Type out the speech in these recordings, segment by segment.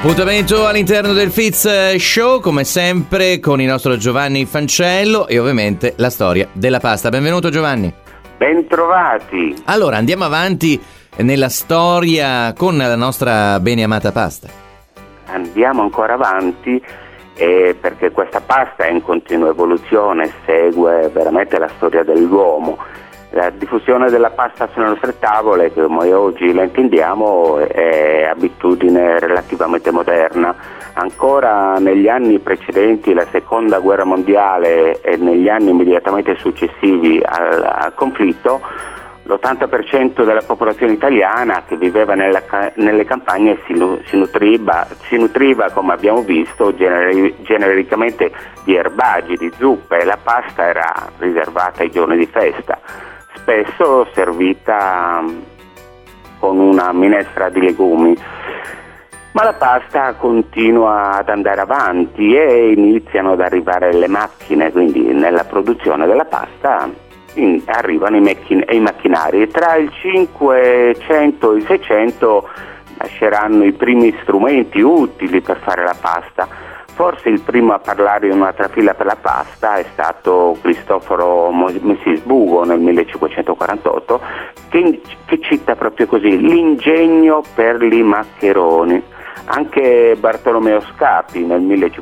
Appuntamento all'interno del Fitz Show, come sempre con il nostro Giovanni Fancello e ovviamente la storia della pasta. Benvenuto Giovanni. Bentrovati. Allora andiamo avanti nella storia con la nostra bene amata pasta. Andiamo ancora avanti perché questa pasta è in continua evoluzione, segue veramente la storia dell'uomo. La diffusione della pasta sulle nostre tavole, come oggi la intendiamo, è abitudine relativamente moderna. Ancora negli anni precedenti la seconda guerra mondiale e negli anni immediatamente successivi al conflitto, l'80% della popolazione italiana che viveva nelle campagne si nutriva, come abbiamo visto, genericamente di erbaggi, di zuppe, e la pasta era riservata ai giorni di festa, spesso servita con una minestra di legumi. Ma la pasta continua ad andare avanti e iniziano ad arrivare le macchine, quindi nella produzione della pasta arrivano i macchinari. Tra il 500 e il 600 nasceranno i primi strumenti utili per fare la pasta. Forse il primo a parlare di una trafila per la pasta è stato Cristoforo Messisbugo nel 1548, che cita proprio così: l'ingegno per li maccheroni. Anche Bartolomeo Scapi nel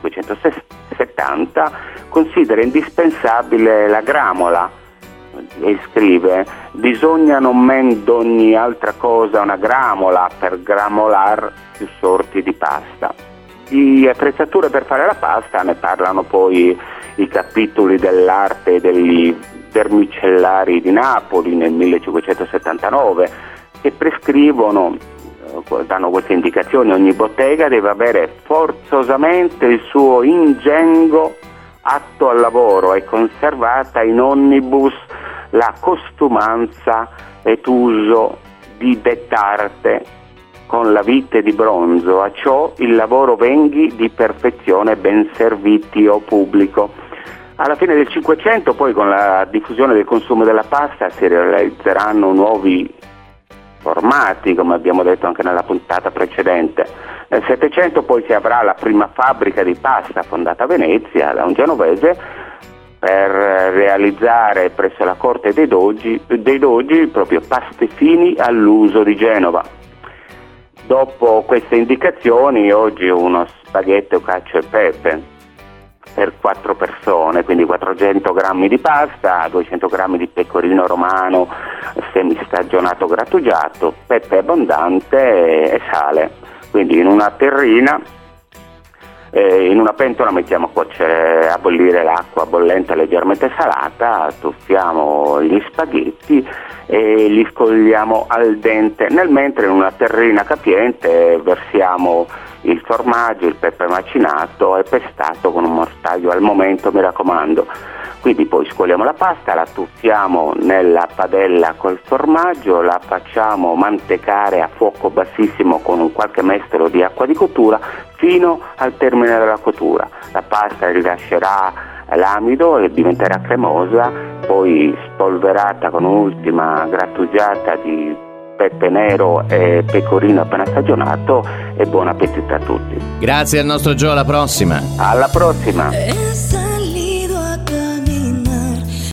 1570 considera indispensabile la gramola e scrive: bisogna non men d'ogni altra cosa una gramola per gramolar più sorti di pasta. Di attrezzature per fare la pasta ne parlano poi i capitoli dell'arte degli vermicellari di Napoli nel 1579, che prescrivono, danno queste indicazioni: ogni bottega deve avere forzosamente il suo ingengo atto al lavoro e conservata in omnibus la costumanza et uso di dettarte con la vite di bronzo, a ciò il lavoro venghi di perfezione ben serviti o pubblico. Alla fine del Cinquecento, poi, con la diffusione del consumo della pasta, si realizzeranno nuovi formati, come abbiamo detto anche nella puntata precedente. Nel Settecento poi si avrà la prima fabbrica di pasta fondata a Venezia da un genovese per realizzare presso la corte dei dogi proprio paste fini all'uso di Genova. Dopo queste indicazioni, oggi uno spaghetto, cacio e pepe per 4 persone, quindi 400 grammi di pasta, 200 grammi di pecorino romano semistagionato grattugiato, pepe abbondante e sale. Quindi in una terrina, in una pentola mettiamo a cuocere, a bollire l'acqua bollente leggermente salata, tuffiamo gli spaghetti e li scogliamo al dente. Nel mentre in una terrina capiente versiamo il formaggio, il pepe macinato e pestato con un mortaio al momento, mi raccomando. Quindi poi scogliamo la pasta, la tuffiamo nella padella col formaggio, la facciamo mantecare a fuoco bassissimo con un qualche mestolo di acqua di cottura fino al termine della cottura. La pasta rilascerà l'amido e diventerà cremosa, poi spolverata con un'ultima grattugiata di pepe nero e pecorino appena stagionato, e buon appetito a tutti. Grazie al nostro Gio, alla prossima. Alla prossima.